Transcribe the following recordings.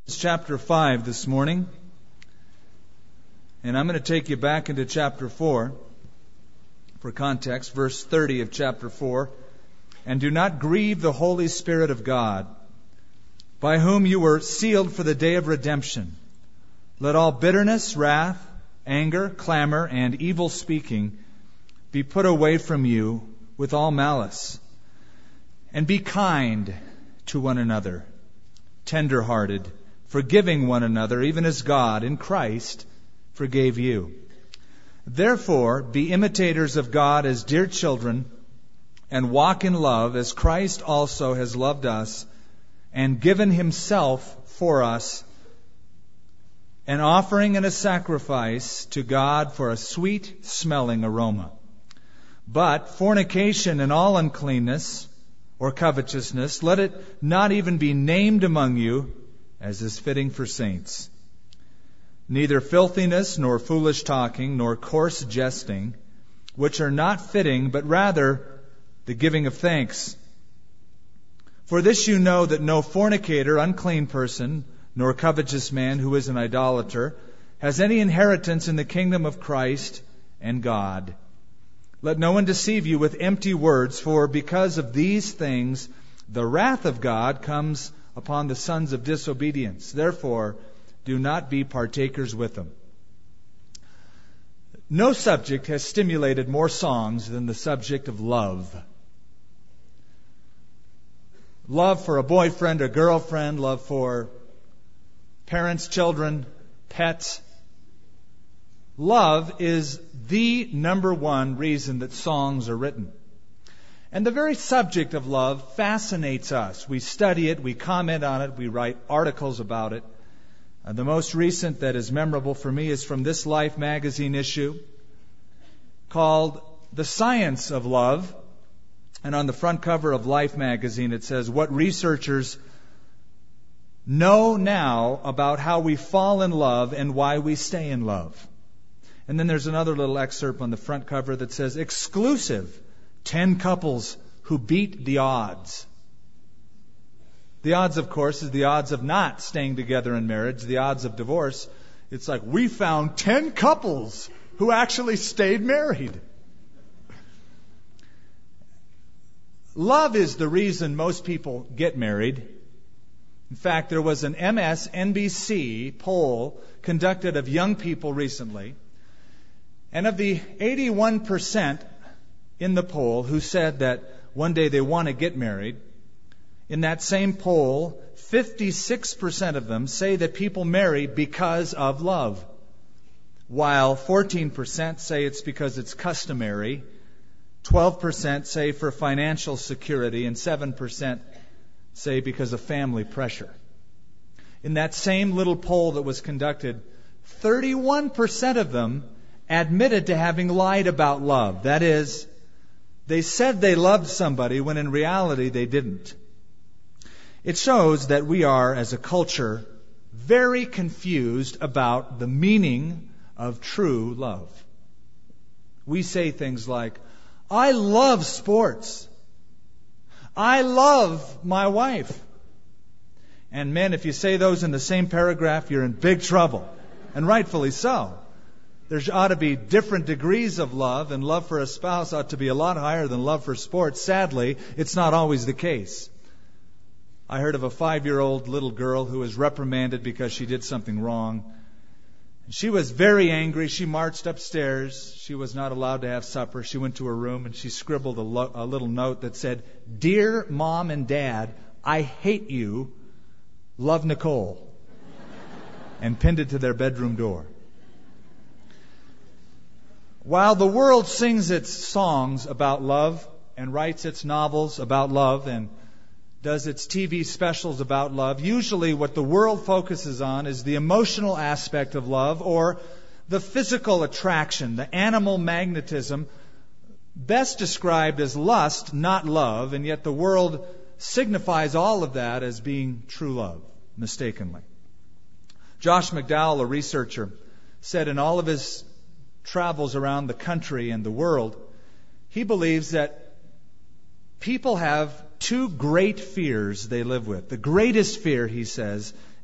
Chapter 5 this morning, and I'm going to take you back into chapter 4 for context, verse 30 of chapter 4. And do not grieve the Holy Spirit of God, by whom you were sealed for the day of redemption. Let all bitterness, wrath, anger, clamor, and evil speaking be put away from you with all malice. And be kind to one another, tender-hearted, forgiving one another, even as God in Christ forgave you. Therefore, be imitators of God as dear children, and walk in love as Christ also has loved us and given himself for us, an offering and a sacrifice to God for a sweet-smelling aroma. But fornication and all uncleanness or covetousness, let it not even be named among you, as is fitting for saints. Neither filthiness, nor foolish talking, nor coarse jesting, which are not fitting, but rather the giving of thanks. For this you know, that no fornicator, unclean person, nor covetous man who is an idolater, has any inheritance in the kingdom of Christ and God. Let no one deceive you with empty words, for because of these things the wrath of God comes upon the sons of disobedience. Therefore, do not be partakers with them. No subject has stimulated more songs than the subject of love. Love for a boyfriend or girlfriend, love for parents, children, pets. Love is the number one reason that songs are written. And the very subject of love fascinates us. We study it, we comment on it, we write articles about it. The most recent that is memorable for me is from this Life magazine issue called The Science of Love. And on the front cover of Life magazine it says, what researchers know now about how we fall in love and why we stay in love. And then there's another little excerpt on the front cover that says, exclusive, 10 couples who beat the odds. The odds, of course, is the odds of not staying together in marriage, the odds of divorce. It's like, we found 10 couples who actually stayed married. Love is the reason most people get married. In fact, there was an MSNBC poll conducted of young people recently. And of the 81% in the poll who said that one day they want to get married, in that same poll, 56% of them say that people marry because of love, while 14% say it's because it's customary, 12% say for financial security, and 7% say because of family pressure. In that same little poll that was conducted, 31% of them admitted to having lied about love. That is, they said they loved somebody when in reality they didn't. It shows that we are, as a culture, very confused about the meaning of true love. We say things like, I love sports. I love my wife. And men, if you say those in the same paragraph, you're in big trouble. And rightfully so. There ought to be different degrees of love, and love for a spouse ought to be a lot higher than love for sports. Sadly, it's not always the case. I heard of a 5-year-old little girl who was reprimanded because she did something wrong. She was very angry. She marched upstairs. She was not allowed to have supper. She went to her room and she scribbled a little note that said, Dear Mom and Dad, I hate you. Love, Nicole. And pinned it to their bedroom door. While the world sings its songs about love and writes its novels about love and does its TV specials about love, usually what the world focuses on is the emotional aspect of love, or the physical attraction, the animal magnetism, best described as lust, not love, and yet the world signifies all of that as being true love, mistakenly. Josh McDowell, a researcher, said in all of his travels around the country and the world, he believes that people have two great fears they live with. The greatest fear, he says,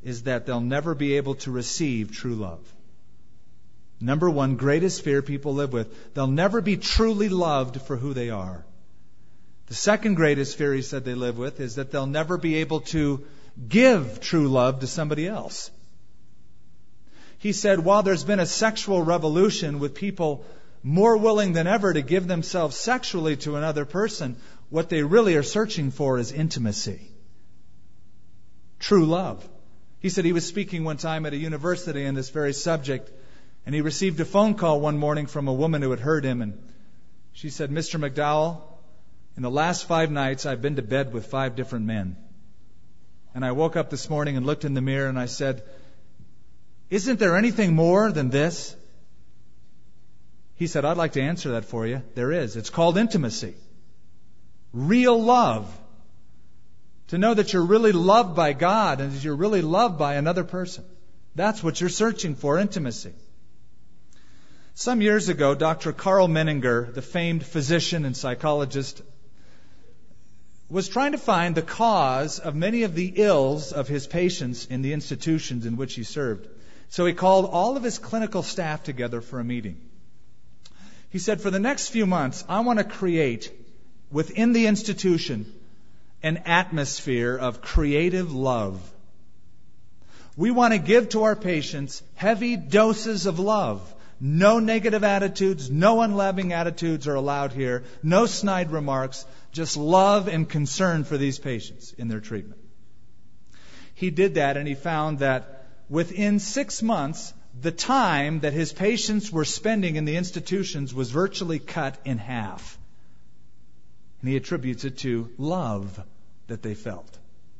is that they'll never be able to receive true love. Number one, greatest fear people live with. They'll never be truly loved for who they are. The second greatest fear he said they live with is that they'll never be able to give true love to somebody else. He said, while there's been a sexual revolution with people more willing than ever to give themselves sexually to another person, what they really are searching for is intimacy. True love. He said he was speaking one time at a university on this very subject, and he received a phone call one morning from a woman who had heard him, and she said, Mr. McDowell, in the last 5 nights I've been to bed with 5 different men. And I woke up this morning and looked in the mirror and I said, isn't there anything more than this? He said, I'd like to answer that for you. There is. It's called intimacy. Real love. To know that you're really loved by God and that you're really loved by another person. That's what you're searching for, intimacy. Some years ago, Dr. Carl Menninger, the famed physician and psychologist, was trying to find the cause of many of the ills of his patients in the institutions in which he served. So he called all of his clinical staff together for a meeting. He said, for the next few months, I want to create within the institution an atmosphere of creative love. We want to give to our patients heavy doses of love. No negative attitudes, no unloving attitudes are allowed here. No snide remarks, just love and concern for these patients in their treatment. He did that, and he found that within 6 months, the time that his patients were spending in the institutions was virtually cut in half. And he attributes it to love that they felt.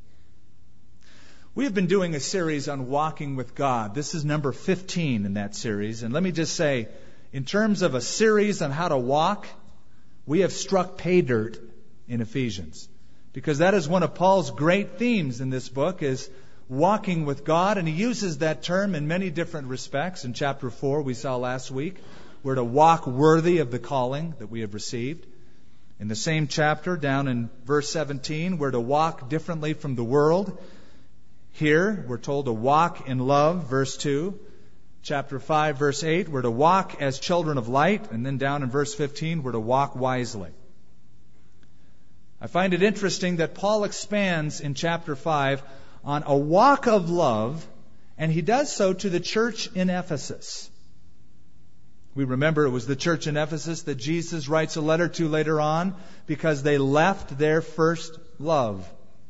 We have been doing a series on walking with God. This is number 15 in that series. And let me just say, in terms of a series on how to walk, we have struck pay dirt in Ephesians. Because that is one of Paul's great themes in this book, is walking with God. And he uses that term in many different respects. In chapter 4, we saw last week, we're to walk worthy of the calling that we have received. In the same chapter, down in verse 17, we're to walk differently from the world. Here, we're told to walk in love, verse 2. Chapter 5, verse 8, we're to walk as children of light. And then down in verse 15, we're to walk wisely. I find it interesting that Paul expands in chapter 5 on a walk of love, and he does so to the church in Ephesus. We remember it was the church in Ephesus that Jesus writes a letter to later on because they left their first love.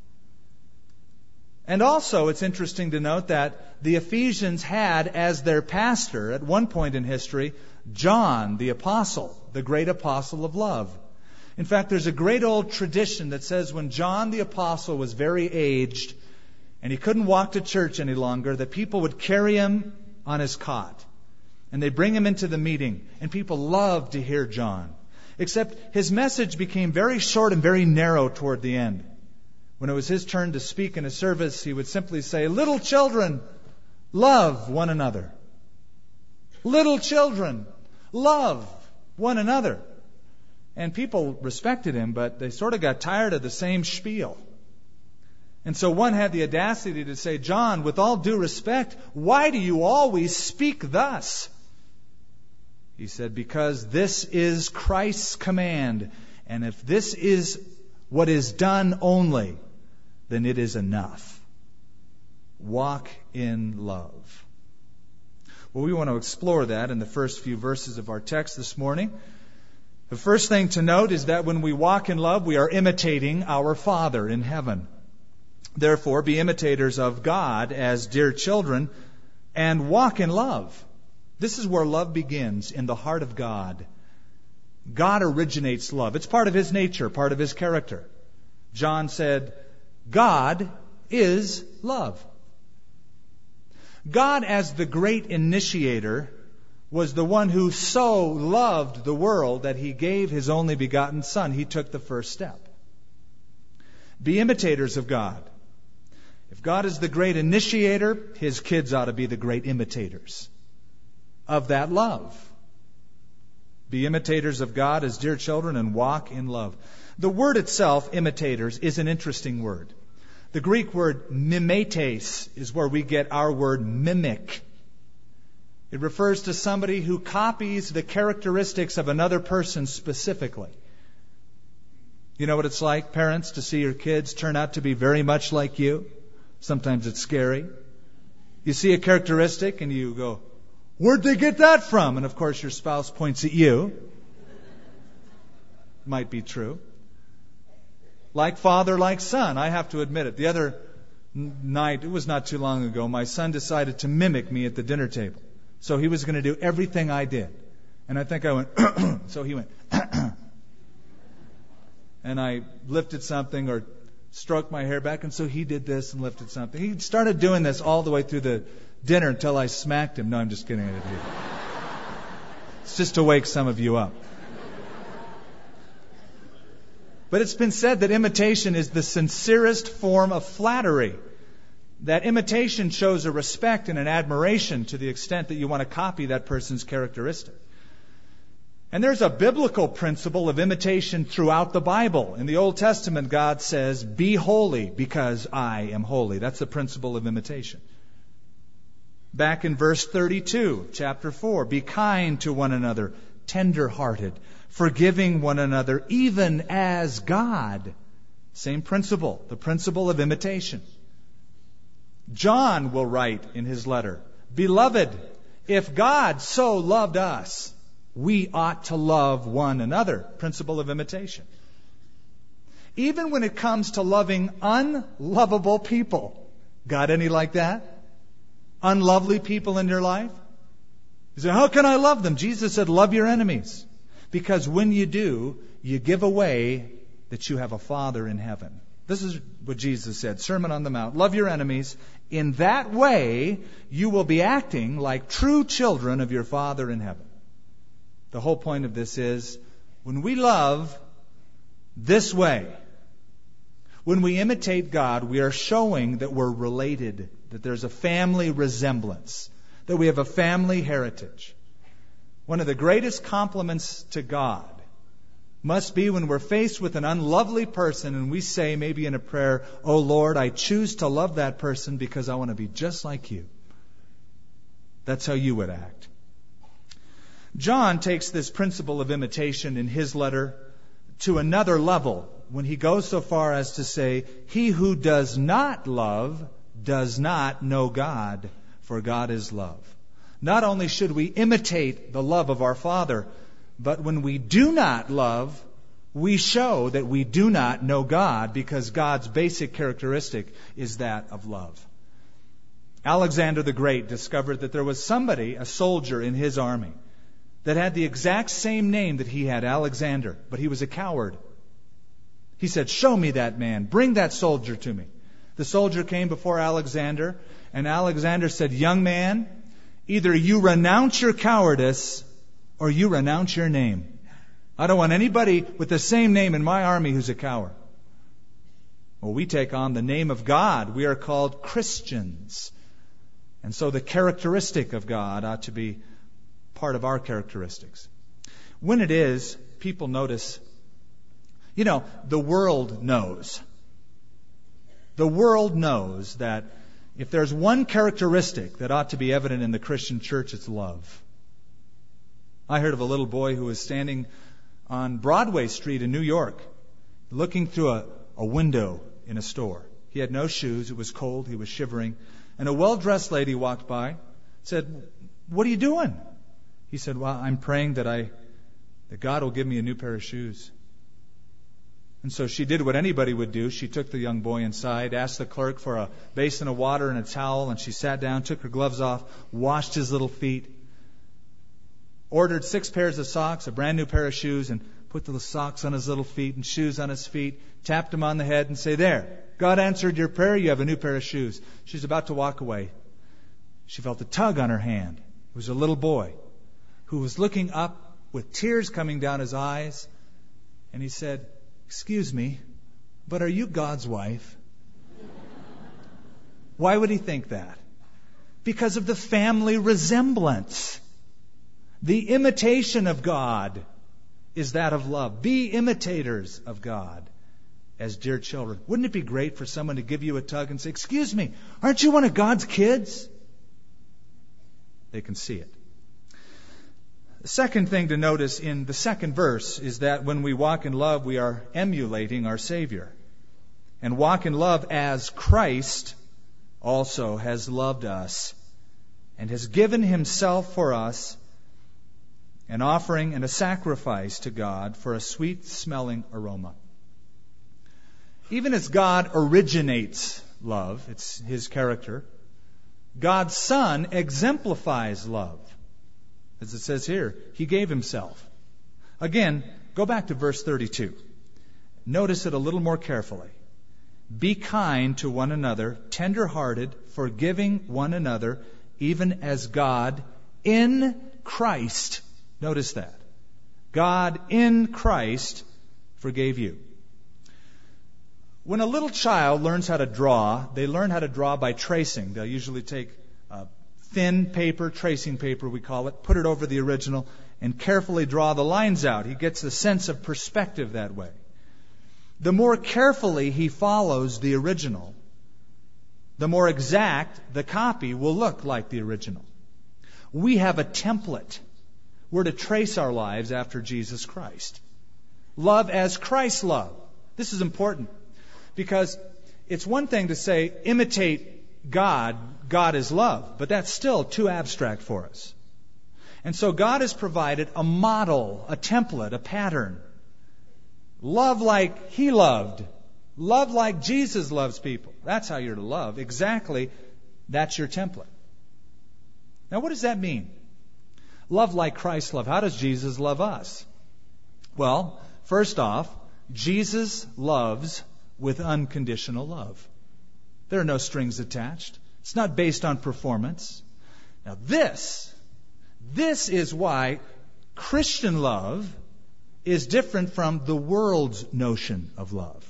And also, it's interesting to note that the Ephesians had as their pastor, at one point in history, John the Apostle, the great apostle of love. In fact, there's a great old tradition that says when John the Apostle was very aged and he couldn't walk to church any longer, that people would carry him on his cot. And they'd bring him into the meeting. And people loved to hear John. Except his message became very short and very narrow toward the end. When it was his turn to speak in a service, he would simply say, little children, love one another. Little children, love one another. And people respected him, but they sort of got tired of the same spiel. And so one had the audacity to say, John, with all due respect, why do you always speak thus? He said, because this is Christ's command. And if this is what is done only, then it is enough. Walk in love. Well, we want to explore that in the first few verses of our text this morning. The first thing to note is that when we walk in love, we are imitating our Father in heaven. Therefore, be imitators of God as dear children and walk in love. This is where love begins, in the heart of God. God originates love. It's part of His nature, part of His character. John said, God is love. God, as the great initiator, was the one who so loved the world that He gave His only begotten Son. He took the first step. Be imitators of God. If God is the great initiator, His kids ought to be the great imitators of that love. Be imitators of God as dear children and walk in love. The word itself, imitators, is an interesting word. The Greek word mimetes is where we get our word mimic. It refers to somebody who copies the characteristics of another person specifically. You know what it's like, parents, to see your kids turn out to be very much like you? Sometimes it's scary. You see a characteristic and you go, "Where'd they get that from?" And of course your spouse points at you. Might be true. Like father, like son. I have to admit it. The other night, it was not too long ago, my son decided to mimic me at the dinner table. So he was going to do everything I did. And I think I went, so he went, and I lifted something or stroked my hair back, and so he did this and lifted something. He started doing this all the way through the dinner until I smacked him. No, I'm just kidding. It's just to wake some of you up. But it's been said that imitation is the sincerest form of flattery. That imitation shows a respect and an admiration to the extent that you want to copy that person's characteristic. And there's a biblical principle of imitation throughout the Bible. In the Old Testament, God says, "Be holy because I am holy." That's the principle of imitation. Back in verse 32, chapter 4, "Be kind to one another, tender-hearted, forgiving one another, even as God." Same principle, the principle of imitation. John will write in his letter, "Beloved, if God so loved us, we ought to love one another." Principle of imitation. Even when it comes to loving unlovable people. Got any like that? Unlovely people in your life? You say, "How can I love them?" Jesus said, "Love your enemies." Because when you do, you give away that you have a Father in heaven. This is what Jesus said, Sermon on the Mount. Love your enemies. In that way, you will be acting like true children of your Father in heaven. The whole point of this is, when we love this way, when we imitate God, we are showing that we're related, that there's a family resemblance, that we have a family heritage. One of the greatest compliments to God must be when we're faced with an unlovely person and we say, maybe in a prayer, "Oh Lord, I choose to love that person because I want to be just like you." That's how you would act. John takes this principle of imitation in his letter to another level when he goes so far as to say, "He who does not love does not know God, for God is love." Not only should we imitate the love of our Father, but when we do not love, we show that we do not know God, because God's basic characteristic is that of love. Alexander the Great discovered that there was somebody, a soldier in his army, that had the exact same name that he had, Alexander, but he was a coward. He said, "Show me that man. Bring that soldier to me." The soldier came before Alexander, and Alexander said, "Young man, either you renounce your cowardice or you renounce your name. I don't want anybody with the same name in my army who's a coward." Well, we take on the name of God. We are called Christians. And so the characteristic of God ought to be part of our characteristics. When it is, people notice. You know, the world knows. The world knows that if there's one characteristic that ought to be evident in the Christian church, it's love. I heard of a little boy who was standing on Broadway Street in New York, looking through a window in a store. He had no shoes. It was cold. He was shivering. And a well-dressed lady walked by, said, "What are you doing?" He said, "Well, I'm praying that God will give me a new pair of shoes." And so she did what anybody would do. She took the young boy inside, asked the clerk for a basin of water and a towel, and she sat down, took her gloves off, washed his little feet, ordered 6 pairs of socks, a brand new pair of shoes, and put the socks on his little feet and shoes on his feet, tapped him on the head and say, "There, God answered your prayer, you have a new pair of shoes." She's about to walk away. She felt a tug on her hand. It was a little boy who was looking up with tears coming down his eyes, and he said, "Excuse me, but are you God's wife?" Why would he think that? Because of the family resemblance. The imitation of God is that of love. Be imitators of God as dear children. Wouldn't it be great for someone to give you a tug and say, "Excuse me, aren't you one of God's kids?" They can see it. The second thing to notice in the second verse is that when we walk in love, we are emulating our Savior. And walk in love as Christ also has loved us and has given Himself for us, an offering and a sacrifice to God for a sweet-smelling aroma. Even as God originates love, it's His character, God's Son exemplifies love. As it says here, He gave Himself. Again, go back to verse 32. Notice it a little more carefully. Be kind to one another, tender-hearted, forgiving one another, even as God in Christ. Notice that. God in Christ forgave you. When a little child learns how to draw, they learn how to draw by tracing. They'll usually take thin paper, tracing paper we call it, put it over the original, and carefully draw the lines out. He gets the sense of perspective that way. The more carefully he follows the original, the more exact the copy will look like the original. We have a template. We're to trace our lives after Jesus Christ. Love as Christ loved. This is important because it's one thing to say, imitate God, God is love, but that's still too abstract for us. And so God has provided a model, a template, a pattern. Love like He loved. Love like Jesus loves people. That's how you're to love. Exactly, that's your template. Now, what does that mean? Love like Christ loved. How does Jesus love us? Well, first off, Jesus loves with unconditional love. There are no strings attached. It's not based on performance. Now this is why Christian love is different from the world's notion of love.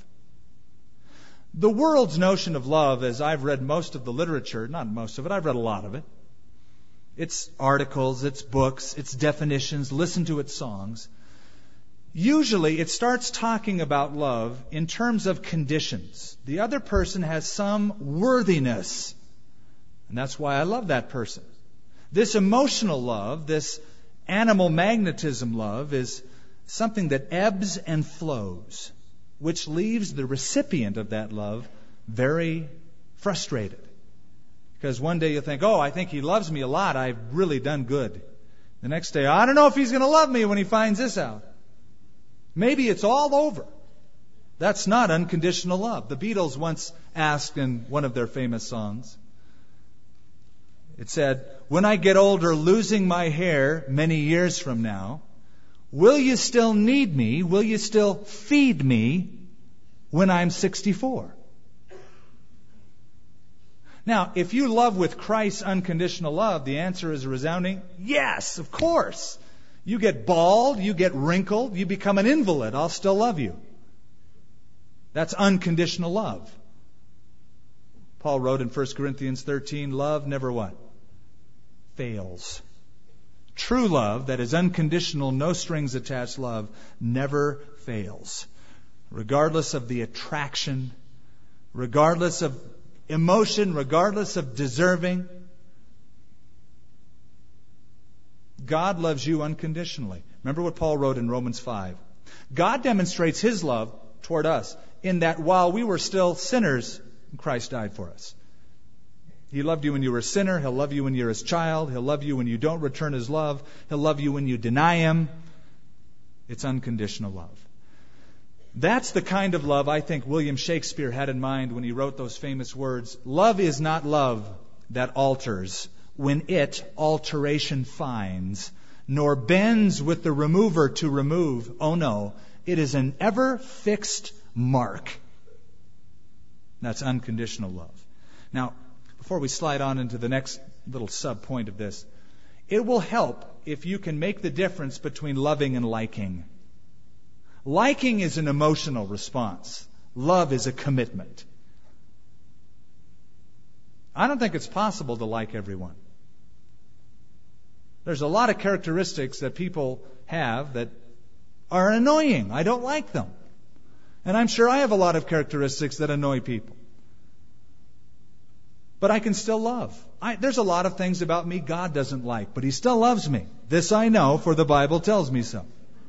The world's notion of love, as I've read most of the literature, not most of it, I've read a lot of it. Its articles, its books, its definitions, listen to its songs. Usually it starts talking about love in terms of conditions. The other person has some worthiness. And that's why I love that person. This emotional love, this animal magnetism love, is something that ebbs and flows, which leaves the recipient of that love very frustrated. Because one day you think, I think he loves me a lot. I've really done good. The next day, I don't know if he's going to love me when he finds this out. Maybe it's all over. That's not unconditional love. The Beatles once asked in one of their famous songs, it said, "When I get older, losing my hair many years from now, will you still need me? Will you still feed me when I'm 64? Now, if you love with Christ's unconditional love, the answer is a resounding yes, of course. You get bald, you get wrinkled, you become an invalid, I'll still love you. That's unconditional love. Paul wrote in 1 Corinthians 13, love never what? Fails. True love, that is unconditional, no strings attached love, never fails. Regardless of the attraction, regardless of emotion, regardless of deserving, God loves you unconditionally. Remember what Paul wrote in Romans 5. God demonstrates His love toward us in that while we were still sinners, Christ died for us. He loved you when you were a sinner. He'll love you when you're His child. He'll love you when you don't return His love. He'll love you when you deny Him. It's unconditional love. That's the kind of love I think William Shakespeare had in mind when he wrote those famous words. Love is not love that alters when it alteration finds, nor bends with the remover to remove. Oh no, it is an ever fixed mark. That's unconditional love. Now, before we slide on into the next little sub-point of this, it will help if you can make the difference between loving and liking. Liking is an emotional response. Love is a commitment. I don't think it's possible to like everyone. There's a lot of characteristics that people have that are annoying. I don't like them. And I'm sure I have a lot of characteristics that annoy people. But I can still love. There's a lot of things about me God doesn't like, but He still loves me. This I know, for the Bible tells me so.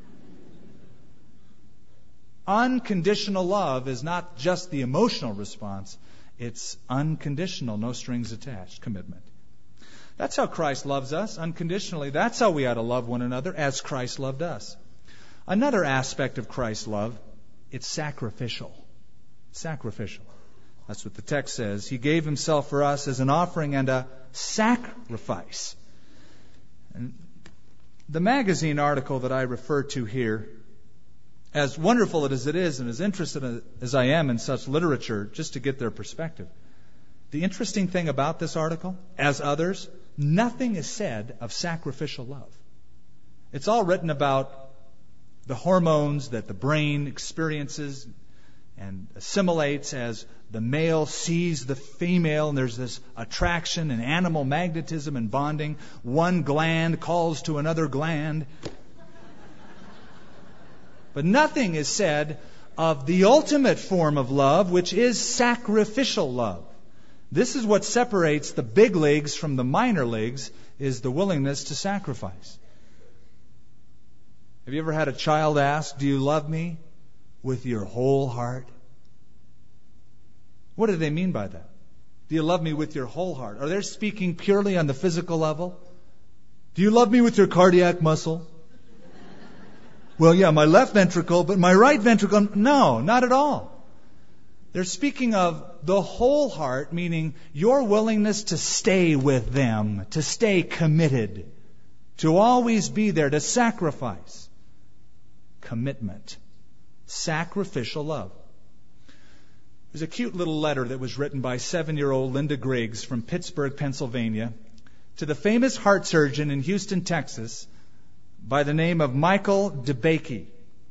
Unconditional love is not just the emotional response. It's unconditional, no strings attached commitment. That's how Christ loves us, unconditionally. That's how we ought to love one another, as Christ loved us. Another aspect of Christ's love, it's sacrificial. Sacrificial. That's what the text says. He gave Himself for us as an offering and a sacrifice. And the magazine article that I refer to here, as wonderful as it is and as interested as I am in such literature, just to get their perspective, the interesting thing about this article, as others, nothing is said of sacrificial love. It's all written about the hormones that the brain experiences and assimilates as the male sees the female, and there's this attraction and animal magnetism and bonding. One gland calls to another gland. But nothing is said of the ultimate form of love, which is sacrificial love. This is what separates the big leagues from the minor leagues, is the willingness to sacrifice. Have you ever had a child ask, "Do you love me with your whole heart?" What do they mean by that? Do you love me with your whole heart? Are they speaking purely on the physical level? Do you love me with your cardiac muscle? Well, yeah, my left ventricle, but my right ventricle, no, not at all. They're speaking of the whole heart, meaning your willingness to stay with them, to stay committed, to always be there, to sacrifice. Commitment. Sacrificial love. There's a cute little letter that was written by 7-year-old Linda Griggs from Pittsburgh, Pennsylvania, to the famous heart surgeon in Houston, Texas, by the name of Michael DeBakey.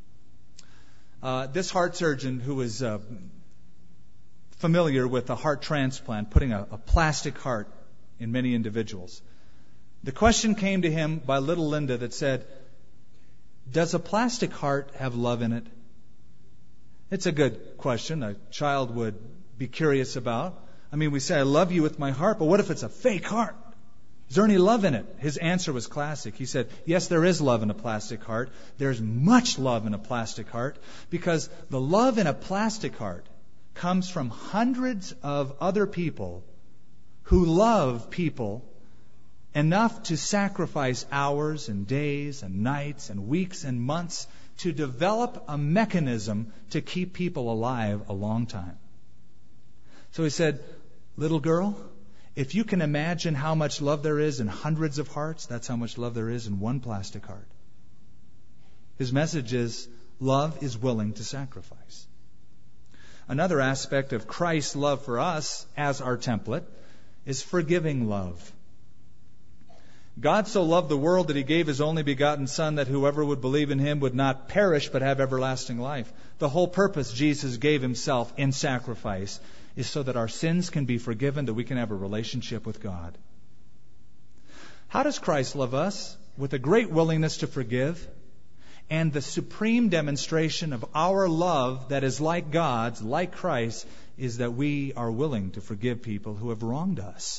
This heart surgeon, who was familiar with a heart transplant, putting a plastic heart in many individuals. The question came to him by little Linda that said, "Does a plastic heart have love in it?" It's a good question a child would be curious about. I mean, we say, "I love you with my heart," but what if it's a fake heart? Is there any love in it? His answer was classic. He said, yes, there is love in a plastic heart. There's much love in a plastic heart, because the love in a plastic heart comes from hundreds of other people who love people enough to sacrifice hours and days and nights and weeks and months to develop a mechanism to keep people alive a long time. So he said, "Little girl, if you can imagine how much love there is in hundreds of hearts, that's how much love there is in one plastic heart." His message is, love is willing to sacrifice. Another aspect of Christ's love for us as our template is forgiving love. God so loved the world that He gave His only begotten Son, that whoever would believe in Him would not perish but have everlasting life. The whole purpose Jesus gave Himself in sacrifice is so that our sins can be forgiven, that we can have a relationship with God. How does Christ love us? With a great willingness to forgive, and the supreme demonstration of our love that is like God's, like Christ, is that we are willing to forgive people who have wronged us.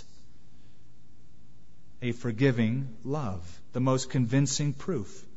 A forgiving love, the most convincing proof.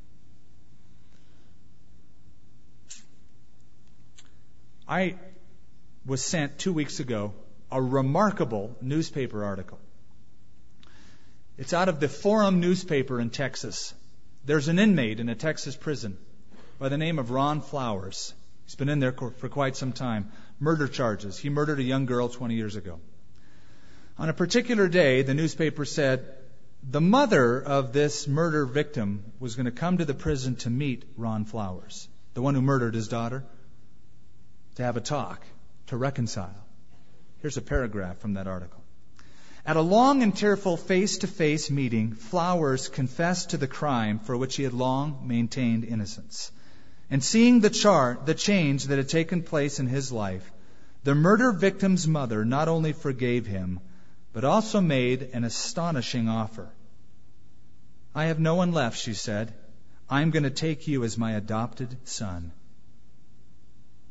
I was sent 2 weeks ago a remarkable newspaper article. It's out of the Forum newspaper in Texas. There's an inmate in a Texas prison by the name of Ron Flowers. He's been in there for quite some time. Murder charges. He murdered a young girl 20 years ago. On a particular day, the newspaper said the mother of this murder victim was going to come to the prison to meet Ron Flowers, the one who murdered his daughter, to have a talk, to reconcile. Here's a paragraph from that article. At a long and tearful face-to-face meeting, Flowers confessed to the crime for which he had long maintained innocence. And seeing the change that had taken place in his life, the murder victim's mother not only forgave him, but also made an astonishing offer. "I have no one left," she said. "I'm going to take you as my adopted son."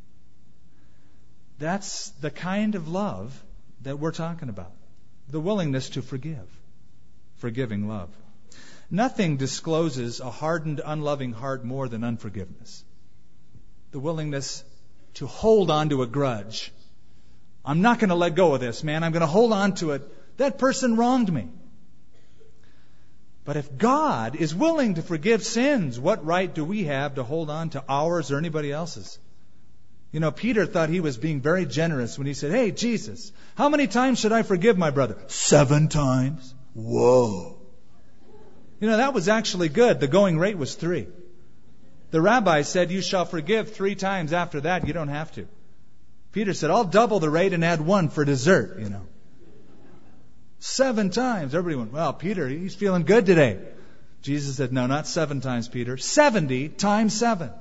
That's the kind of love that we're talking about. The willingness to forgive. Forgiving love. Nothing discloses a hardened, unloving heart more than unforgiveness. The willingness to hold on to a grudge. I'm not going to let go of this, man. I'm going to hold on to it. That person wronged me. But if God is willing to forgive sins, what right do we have to hold on to ours or anybody else's? You know, Peter thought he was being very generous when he said, "Hey, Jesus, how many times should I forgive my brother?" 7 times. Whoa. You know, that was actually good. The going rate was 3. The rabbi said, "You shall forgive 3 times. After that, you don't have to." Peter said, "I'll double the rate and add 1 for dessert, you know." 7 times. Everybody went, "Well, Peter, he's feeling good today." Jesus said, "No, not 7 times, Peter. 70 times 7.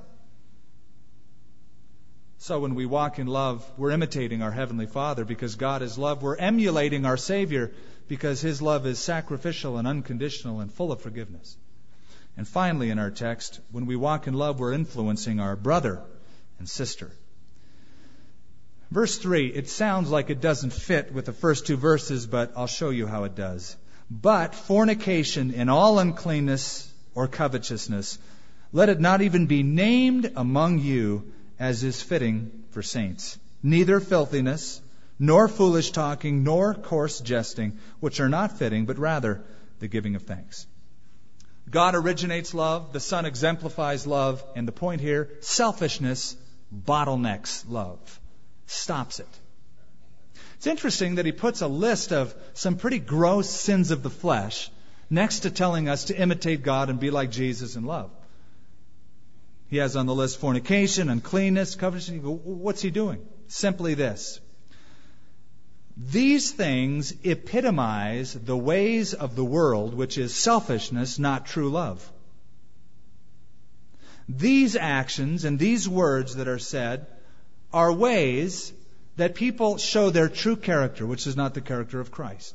So when we walk in love, we're imitating our Heavenly Father because God is love. We're emulating our Savior because His love is sacrificial and unconditional and full of forgiveness. And finally, in our text, when we walk in love, we're influencing our brother and sister. Verse 3, it sounds like it doesn't fit with the first 2 verses, but I'll show you how it does. "But fornication and all uncleanness or covetousness, let it not even be named among you as is fitting for saints. Neither filthiness, nor foolish talking, nor coarse jesting, which are not fitting, but rather the giving of thanks." God originates love, the Son exemplifies love, and the point here, selfishness bottlenecks love, stops it. It's interesting that He puts a list of some pretty gross sins of the flesh next to telling us to imitate God and be like Jesus in love. He has on the list fornication, uncleanness, covetousness. You go, what's He doing? Simply this. These things epitomize the ways of the world, which is selfishness, not true love. These actions and these words that are said are ways that people show their true character, which is not the character of Christ.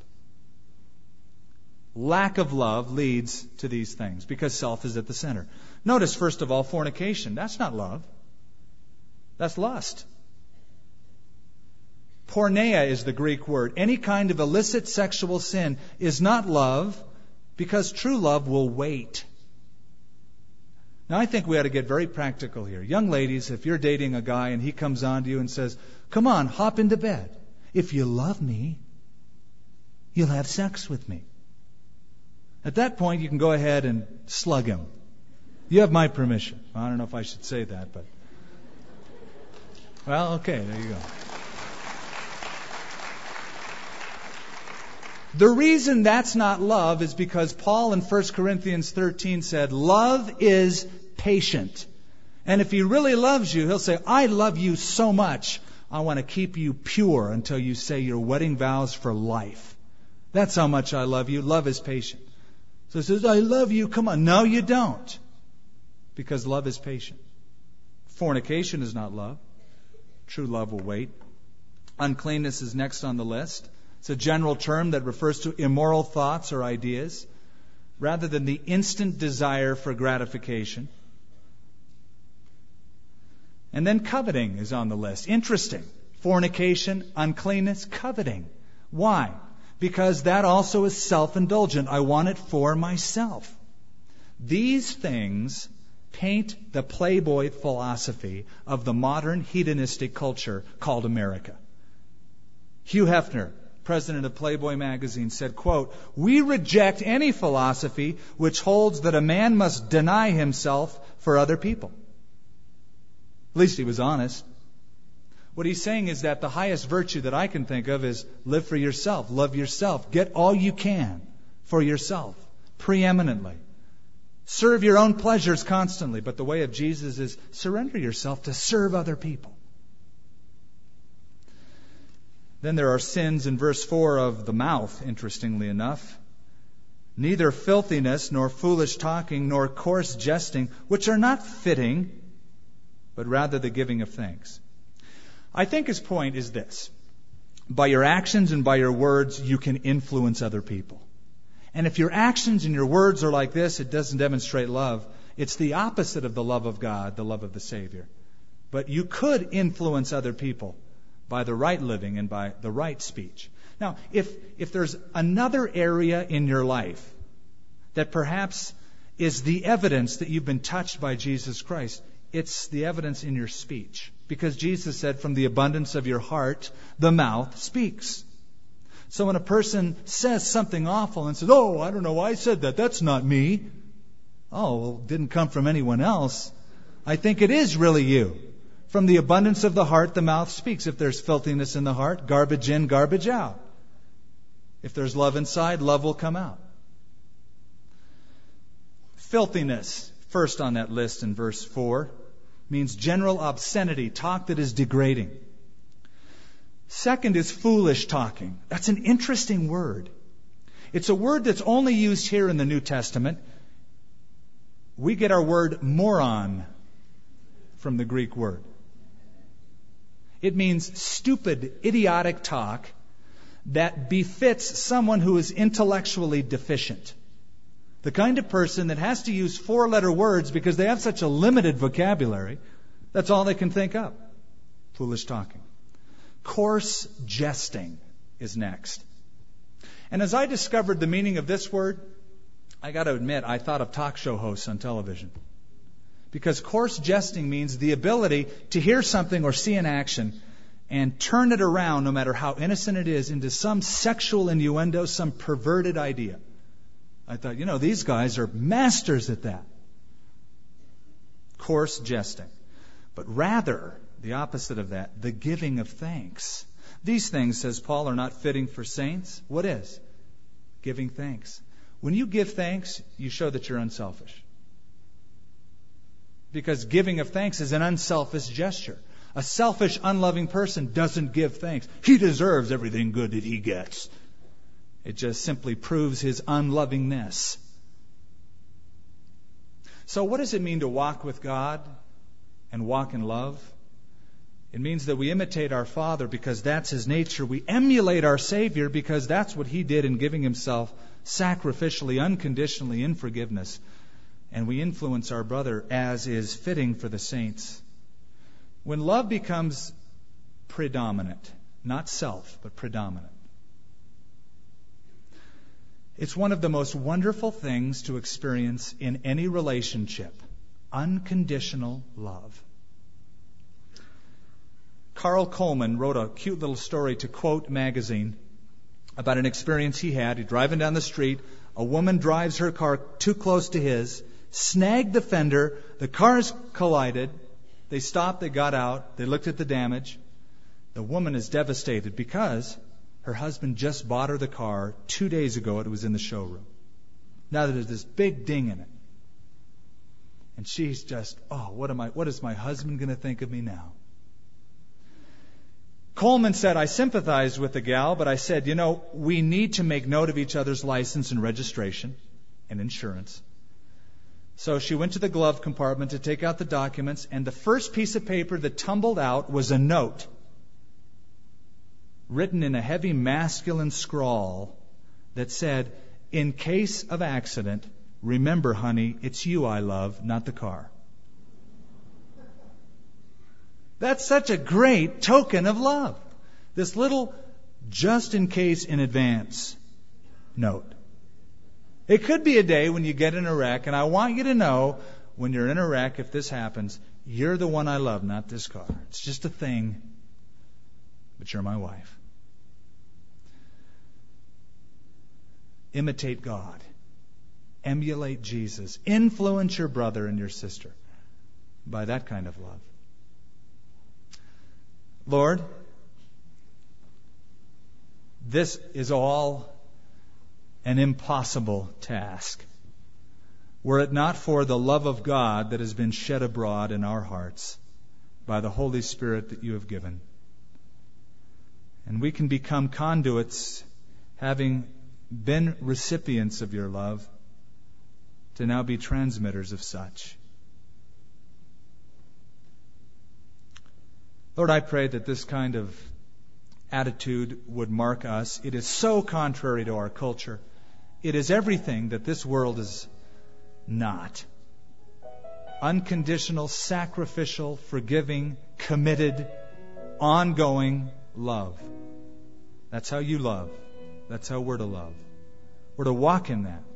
Lack of love leads to these things because self is at the center. Notice, first of all, fornication. That's not love. That's lust. Porneia is the Greek word. Any kind of illicit sexual sin is not love because true love will wait. Now, I think we ought to get very practical here. Young ladies, if you're dating a guy and he comes on to you and says, "Come on, hop into bed. If you love me, you'll have sex with me." At that point, you can go ahead and slug him. You have my permission. I don't know if I should say that, but... Well, okay, there you go. The reason that's not love is because Paul in 1 Corinthians 13 said, "Love is patient." And if He really loves you, He'll say, "I love you so much, I want to keep you pure until you say your wedding vows for life." That's how much I love you. Love is patient. So He says, "I love you, come on." No, you don't. Because love is patient. Fornication is not love. True love will wait. Uncleanness is next on the list. It's a general term that refers to immoral thoughts or ideas rather than the instant desire for gratification. And then coveting is on the list. Interesting. Fornication, uncleanness, coveting. Why? Because that also is self-indulgent. I want it for myself. These things paint the playboy philosophy of the modern hedonistic culture called America. Hugh Hefner, president of Playboy magazine, said, quote, "We reject any philosophy which holds that a man must deny himself for other people." At least he was honest. What he's saying is that the highest virtue that I can think of is live for yourself, love yourself, get all you can for yourself, preeminently. Serve your own pleasures constantly, but the way of Jesus is surrender yourself to serve other people. Then there are sins in verse 4 of the mouth, interestingly enough. Neither filthiness, nor foolish talking, nor coarse jesting, which are not fitting, but rather the giving of thanks. I think his point is this. By your actions and by your words, you can influence other people. And if your actions and your words are like this, it doesn't demonstrate love. It's the opposite of the love of God, the love of the Savior. But you could influence other people by the right living and by the right speech. Now, if there's another area in your life that perhaps is the evidence that you've been touched by Jesus Christ, it's the evidence in your speech. Because Jesus said, from the abundance of your heart, the mouth speaks. So when a person says something awful and says, "Oh, I don't know why I said that. That's not me." Oh, well, it didn't come from anyone else. I think it is really you. From the abundance of the heart, the mouth speaks. If there's filthiness in the heart, garbage in, garbage out. If there's love inside, love will come out. Filthiness, first on that list in verse 4, means general obscenity, talk that is degrading. Second is foolish talking. That's an interesting word. It's a word that's only used here in the New Testament. We get our word moron from the Greek word. It means stupid, idiotic talk that befits someone who is intellectually deficient. The kind of person that has to use 4-letter words because they have such a limited vocabulary, that's all they can think of. Foolish talking. Coarse jesting is next. And as I discovered the meaning of this word, I got to admit, I thought of talk show hosts on television. Because coarse jesting means the ability to hear something or see an action and turn it around, no matter how innocent it is, into some sexual innuendo, some perverted idea. I thought, these guys are masters at that. Coarse jesting. But rather, the opposite of that, the giving of thanks. These things, says Paul, are not fitting for saints. What is? Giving thanks. When you give thanks, you show that you're unselfish. Because giving of thanks is an unselfish gesture. A selfish, unloving person doesn't give thanks. He deserves everything good that he gets. It just simply proves his unlovingness. So what does it mean to walk with God and walk in love? It means that we imitate our Father because that's His nature. We emulate our Savior because that's what He did in giving Himself sacrificially, unconditionally in forgiveness. And we influence our brother as is fitting for the saints. When love becomes predominant, not self, but predominant, it's one of the most wonderful things to experience in any relationship. Unconditional love. Carl Coleman wrote a cute little story to Quote magazine about an experience he had. He's driving down the street. A woman drives her car too close to his, snagged the fender. The cars collided. They stopped. They got out. They looked at the damage. The woman is devastated because her husband just bought her the car 2 days ago. It was in the showroom. Now there's this big ding in it. And she's just, what is my husband going to think of me now? Coleman said, I sympathized with the gal, but I said, we need to make note of each other's license and registration and insurance. So she went to the glove compartment to take out the documents, and the first piece of paper that tumbled out was a note written in a heavy masculine scrawl that said, in case of accident, remember, honey, it's you I love, not the car. That's such a great token of love. This little just in case in advance note. It could be a day when you get in a wreck, and I want you to know when you're in a wreck, if this happens, you're the one I love, not this car. It's just a thing, but you're my wife. Imitate God. Emulate Jesus. Influence your brother and your sister by that kind of love. Lord, this is all an impossible task. Were it not for the love of God that has been shed abroad in our hearts by the Holy Spirit that you have given. And we can become conduits, having been recipients of your love, to now be transmitters of such. Lord, I pray that this kind of attitude would mark us. It is so contrary to our culture. It is everything that this world is not. Unconditional, sacrificial, forgiving, committed, ongoing love. That's how you love. That's how we're to love. We're to walk in that.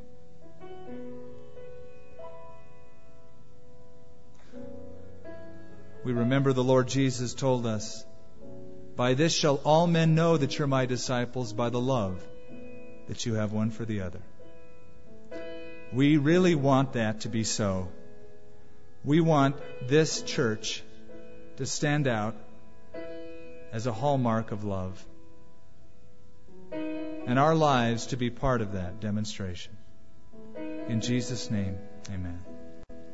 We remember the Lord Jesus told us, "By this shall all men know that you're my disciples, by the love that you have one for the other." We really want that to be so. We want this church to stand out as a hallmark of love, and our lives to be part of that demonstration. In Jesus' name, amen.